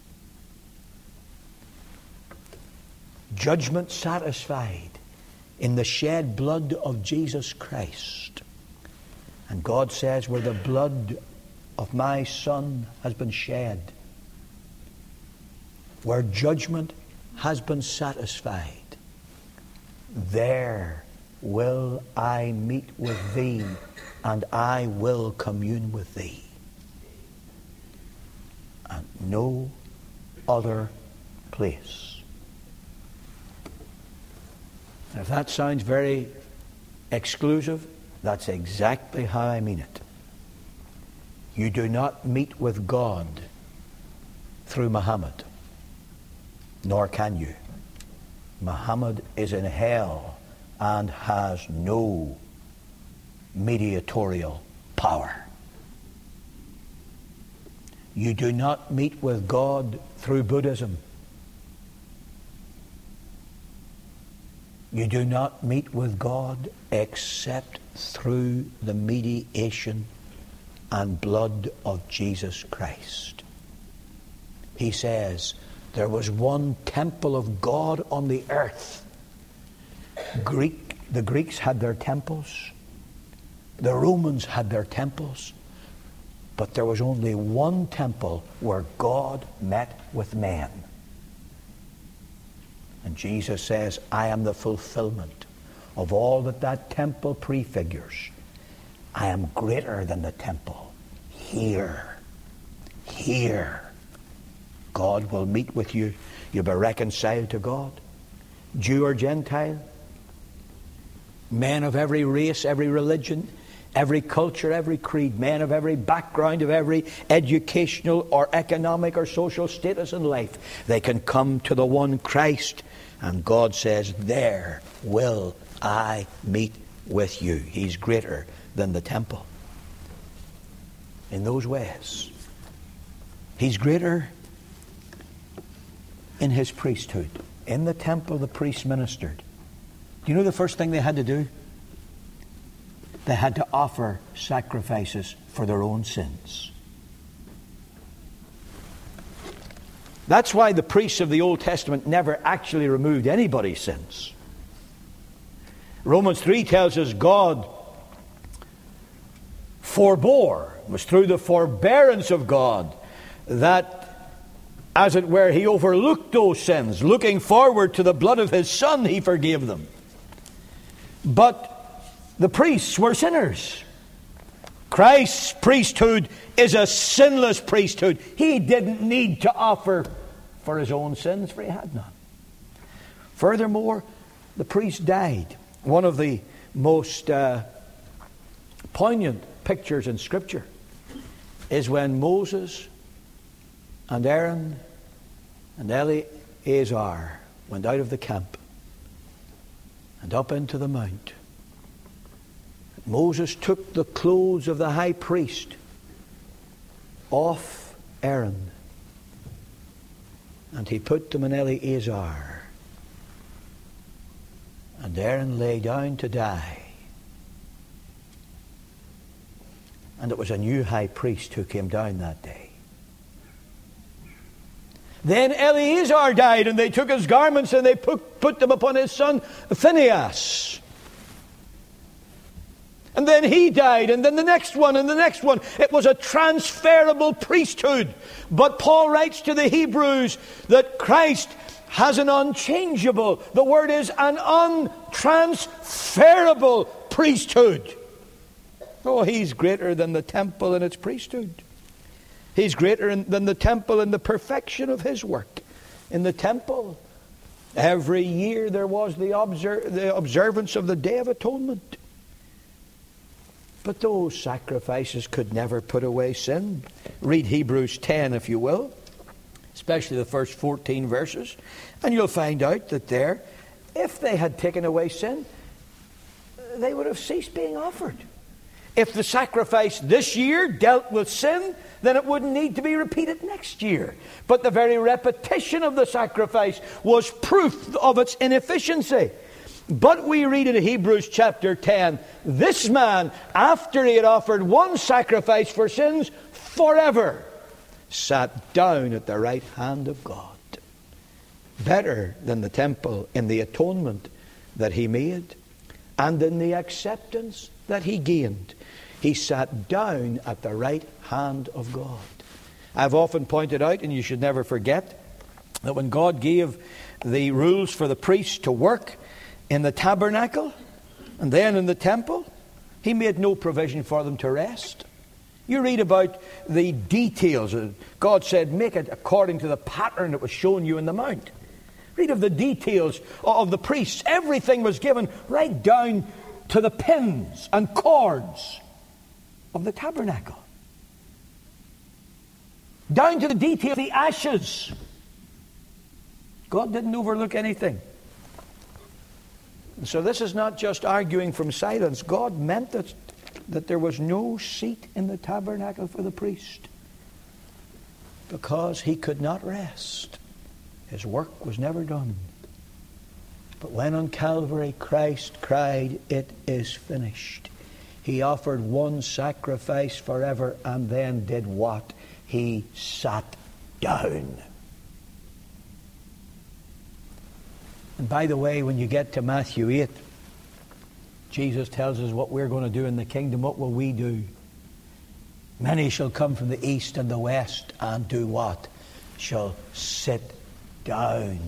Judgment satisfied in the shed blood of Jesus Christ. And God says, where the blood of my Son has been shed, where judgment has been satisfied, there will I meet with thee, and I will commune with thee. And no other place. And if that sounds very exclusive, that's exactly how I mean it. You do not meet with God through Muhammad, nor can you. Muhammad is in hell and has no mediatorial power. You do not meet with God through Buddhism. You do not meet with God except through the mediation and blood of Jesus Christ. He says, there was one temple of God on the earth. Greek, the Greeks had their temples. The Romans had their temples. But there was only one temple where God met with men. And Jesus says, I am the fulfillment of all that that temple prefigures. I am greater than the temple. Here, here, God will meet with you. You'll be reconciled to God. Jew or Gentile, men of every race, every religion, every culture, every creed, men of every background, of every educational or economic or social status in life, they can come to the one Christ, and God says, there will I meet with you. He's greater than the temple in those ways. He's greater in his priesthood. In the temple, the priests ministered. Do you know the first thing they had to do? They had to offer sacrifices for their own sins. That's why the priests of the Old Testament never actually removed anybody's sins. Romans three tells us God forbore. It was through the forbearance of God that, as it were, he overlooked those sins. Looking forward to the blood of his Son, he forgave them. But the priests were sinners. Christ's priesthood is a sinless priesthood. He didn't need to offer for his own sins, for he had none. Furthermore, the priest died. One of the most uh, poignant pictures in Scripture is when Moses and Aaron and Eleazar went out of the camp and up into the mount. Moses took the clothes of the high priest off Aaron, and he put them in Eleazar. And Aaron lay down to die. And it was a new high priest who came down that day. Then Eleazar died, and they took his garments and they put, put them upon his son Phinehas. And then he died, and then the next one, and the next one. It was a transferable priesthood. But Paul writes to the Hebrews that Christ has an unchangeable, the word is an untransferable priesthood. Oh, he's greater than the temple in its priesthood. He's greater in, than the temple in the perfection of his work. In the temple, every year there was the, obser- the observance of the Day of Atonement. But those sacrifices could never put away sin. Read Hebrews ten, if you will, especially the first fourteen verses, and you'll find out that there, if they had taken away sin, they would have ceased being offered. If the sacrifice this year dealt with sin, then it wouldn't need to be repeated next year. But the very repetition of the sacrifice was proof of its inefficiency. But we read in Hebrews chapter ten, this man, after he had offered one sacrifice for sins forever, sat down at the right hand of God. Better than the temple in the atonement that he made and in the acceptance that he gained. He sat down at the right hand of God. I've often pointed out, and you should never forget, that when God gave the rules for the priests to work in the tabernacle and then in the temple, he made no provision for them to rest. You read about the details. God said, make it according to the pattern that was shown you in the mount. Read of the details of the priests. Everything was given right down to the pins and cords of the tabernacle. Down to the detail of the ashes. God didn't overlook anything. So this is not just arguing from silence. God meant that, that there was no seat in the tabernacle for the priest, because he could not rest. His work was never done. But when on Calvary Christ cried, "It is finished," he offered one sacrifice forever, and then did what? He sat down. And by the way, when you get to Matthew eight, Jesus tells us what we're going to do in the kingdom. What will we do? Many shall come from the east and the west and do what? Shall sit down.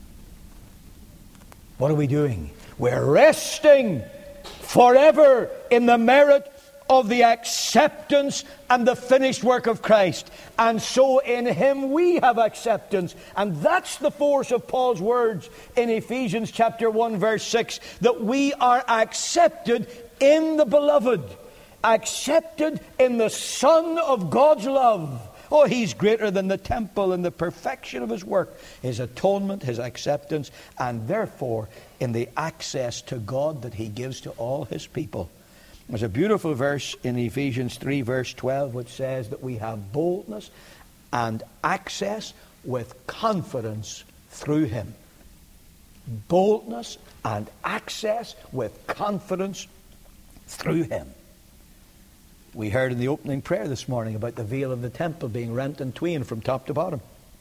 What are we doing? We're resting forever in the merit of the acceptance and the finished work of Christ. And so in him we have acceptance. And that's the force of Paul's words in Ephesians chapter one verse six, that we are accepted in the beloved, accepted in the Son of God's love. Oh, he's greater than the temple in the perfection of his work, his atonement, his acceptance, and therefore in the access to God that he gives to all his people. There's a beautiful verse in Ephesians three verse twelve which says that we have boldness and access with confidence through him. Boldness and access with confidence through him. We heard in the opening prayer this morning about the veil of the temple being rent in twain from top to bottom.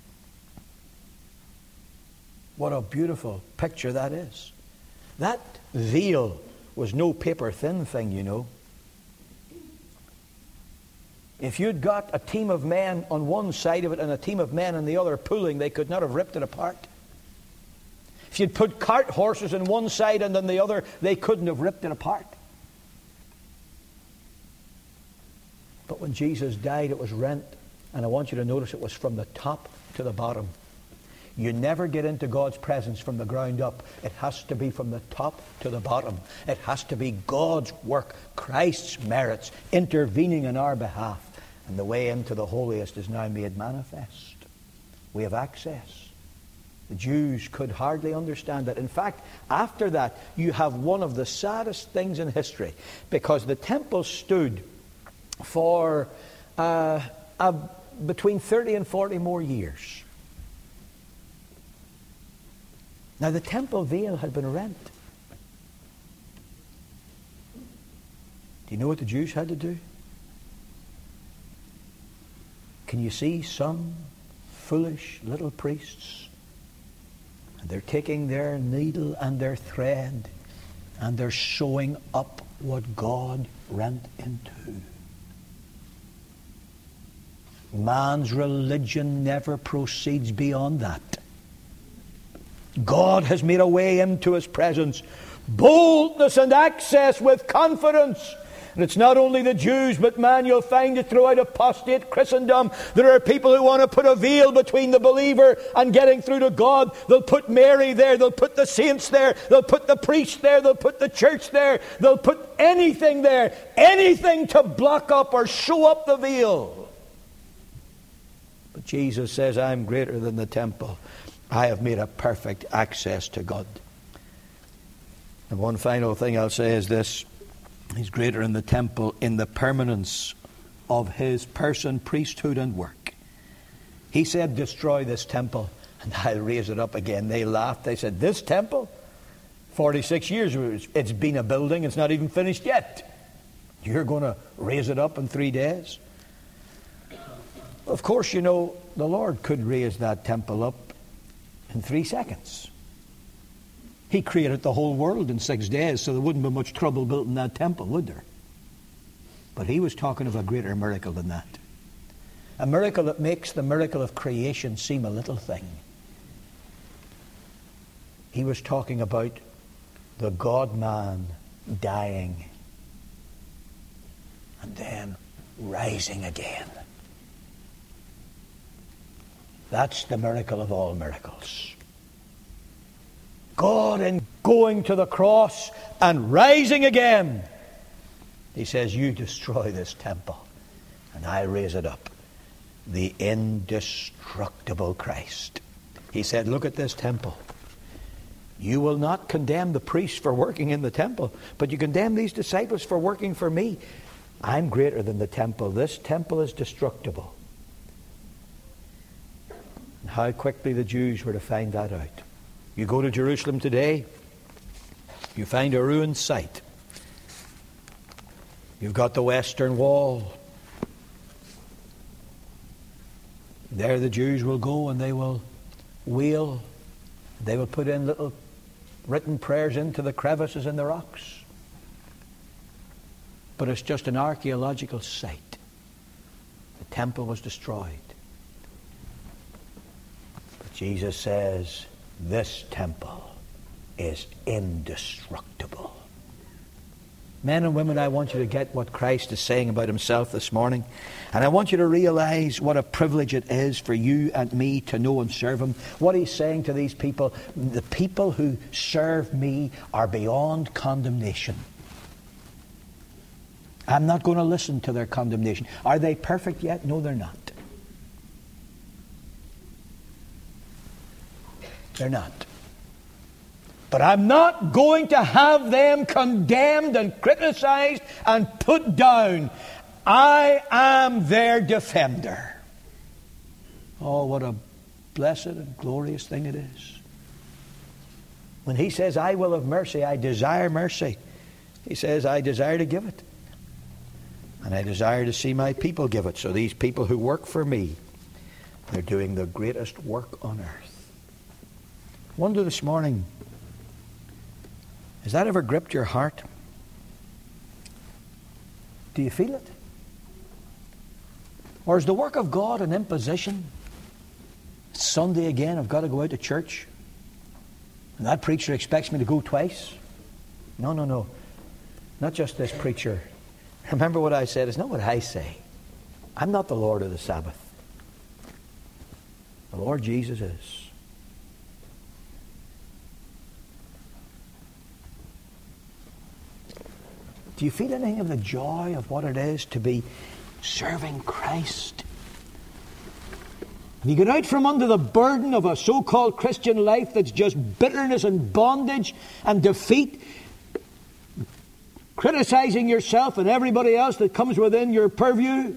What a beautiful picture that is. That veil was no paper thin thing, you know. If you'd got a team of men on one side of it and a team of men on the other pulling, they could not have ripped it apart. If you'd put cart horses on one side and on the other, they couldn't have ripped it apart. But when Jesus died, it was rent. And I want you to notice it was from the top to the bottom. You never get into God's presence from the ground up. It has to be from the top to the bottom. It has to be God's work, Christ's merits, intervening in our behalf. And the way into the holiest is now made manifest. We have access. The Jews could hardly understand that. In fact, after that, you have one of the saddest things in history, because the temple stood for uh, uh, between thirty and forty more years. Now, the temple veil had been rent. Do you know what the Jews had to do? Can you see some foolish little priests? And they're taking their needle and their thread and they're sewing up what God rent in two. Man's religion never proceeds beyond that. God has made a way into His presence. Boldness and access with confidence. And it's not only the Jews, but man, you'll find it throughout apostate Christendom. There are people who want to put a veil between the believer and getting through to God. They'll put Mary there. They'll put the saints there. They'll put the priest there. They'll put the church there. They'll put anything there. Anything to block up or show up the veil. But Jesus says, I'm greater than the temple. I have made a perfect access to God. And one final thing I'll say is this. He's greater in the temple in the permanence of His person, priesthood, and work. He said, destroy this temple and I'll raise it up again. They laughed. They said, this temple? forty-six years it's been a building. It's not even finished yet. You're going to raise it up in three days? Of course, you know, the Lord could raise that temple up in three seconds. He created the whole world in six days, so there wouldn't be much trouble building that temple, would there? But He was talking of a greater miracle than that. A miracle that makes the miracle of creation seem a little thing. He was talking about the God-man dying and then rising again. That's the miracle of all miracles. God in going to the cross and rising again. He says, you destroy this temple and I raise it up. The indestructible Christ. He said, look at this temple. You will not condemn the priests for working in the temple, but you condemn these disciples for working for me. I'm greater than the temple. This temple is destructible. And how quickly the Jews were to find that out. You go to Jerusalem today, you find a ruined site. You've got the Western Wall. There the Jews will go and they will wail. They will put in little written prayers into the crevices in the rocks. But it's just an archaeological site. The temple was destroyed. But Jesus says, this temple is indestructible. Men and women, I want you to get what Christ is saying about Himself this morning. And I want you to realize what a privilege it is for you and me to know and serve Him. What He's saying to these people, the people who serve me are beyond condemnation. I'm not going to listen to their condemnation. Are they perfect yet? No, they're not. They're not. But I'm not going to have them condemned and criticized and put down. I am their defender. Oh, what a blessed and glorious thing it is. When He says, I will have mercy, I desire mercy. He says, I desire to give it. And I desire to see my people give it. So these people who work for me, they're doing the greatest work on earth. I wonder this morning, has that ever gripped your heart? Do you feel it? Or is the work of God an imposition? Sunday again, I've got to go out to church. And that preacher expects me to go twice. No, no, no. Not just this preacher. Remember what I said. It's not what I say. I'm not the Lord of the Sabbath. The Lord Jesus is. Do you feel anything of the joy of what it is to be serving Christ? Have you got out from under the burden of a so-called Christian life that's just bitterness and bondage and defeat, criticizing yourself and everybody else that comes within your purview?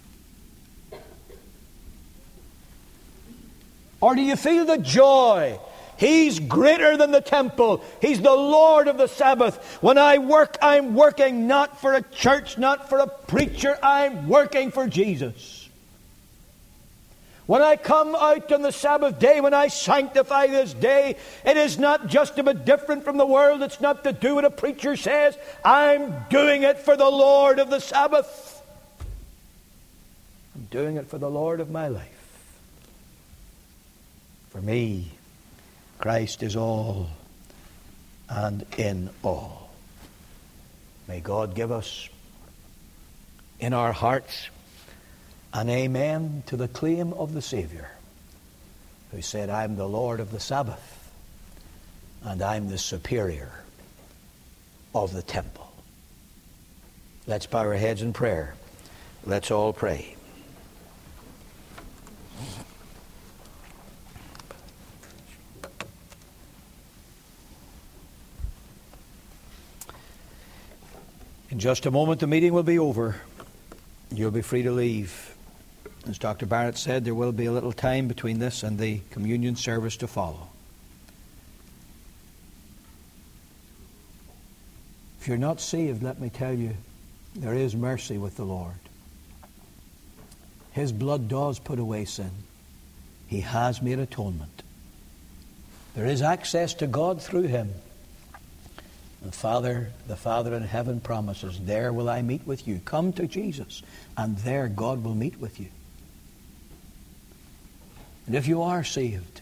Or do you feel the joy? He's greater than the temple. He's the Lord of the Sabbath. When I work, I'm working not for a church, not for a preacher. I'm working for Jesus. When I come out on the Sabbath day, when I sanctify this day, it is not just a bit different from the world. It's not to do what a preacher says. I'm doing it for the Lord of the Sabbath. I'm doing it for the Lord of my life. For me, Christ is all and in all. May God give us in our hearts an amen to the claim of the Savior, who said, I'm the Lord of the Sabbath, and I'm the superior of the temple. Let's bow our heads in prayer. Let's all pray. In just a moment, the meeting will be over. You'll be free to leave. As Doctor Barrett said, there will be a little time between this and the communion service to follow. If you're not saved, let me tell you, there is mercy with the Lord. His blood does put away sin. He has made atonement. There is access to God through Him. The Father, the Father in heaven promises, there will I meet with you. Come to Jesus, and there God will meet with you. And if you are saved,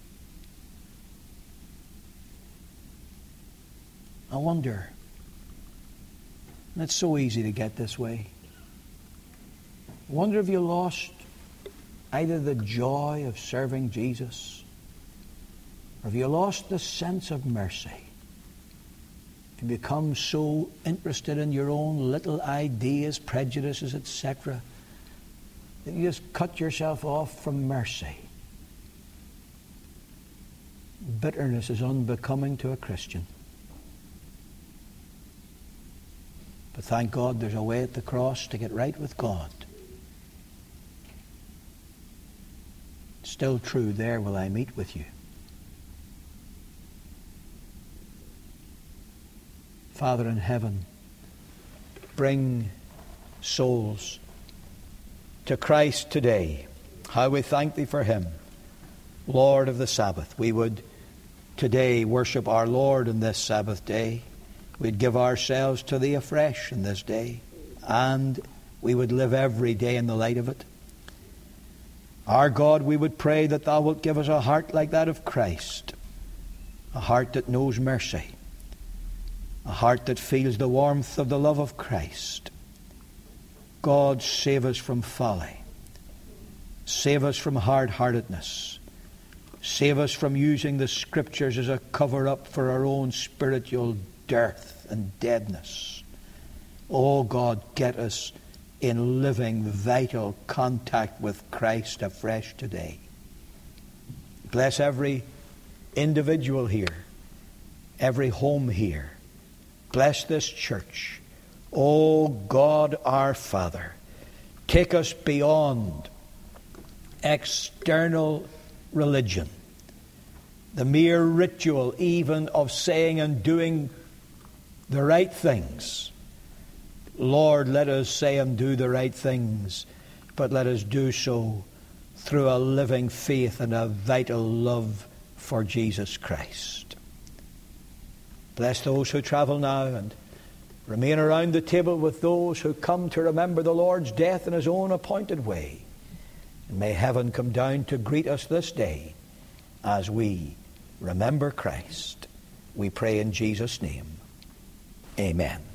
I wonder, and it's so easy to get this way, I wonder if you lost either the joy of serving Jesus, or if you lost the sense of mercy. You become so interested in your own little ideas, prejudices, et cetera, that you just cut yourself off from mercy. Bitterness is unbecoming to a Christian. But thank God there's a way at the cross to get right with God. Still true, there will I meet with you. Father in heaven, bring souls to Christ today. How we thank Thee for Him, Lord of the Sabbath. We would today worship our Lord on this Sabbath day. We'd give ourselves to Thee afresh in this day, and we would live every day in the light of it. Our God, we would pray that Thou wilt give us a heart like that of Christ, a heart that knows mercy, a heart that feels the warmth of the love of Christ. God, save us from folly. Save us from hard-heartedness. Save us from using the Scriptures as a cover-up for our own spiritual dearth and deadness. Oh God, get us in living, vital contact with Christ afresh today. Bless every individual here, every home here. Bless this church. Oh God, our Father, take us beyond external religion, the mere ritual even of saying and doing the right things. Lord, let us say and do the right things, but let us do so through a living faith and a vital love for Jesus Christ. Bless those who travel now and remain around the table with those who come to remember the Lord's death in His own appointed way. And may heaven come down to greet us this day as we remember Christ. We pray in Jesus' name. Amen.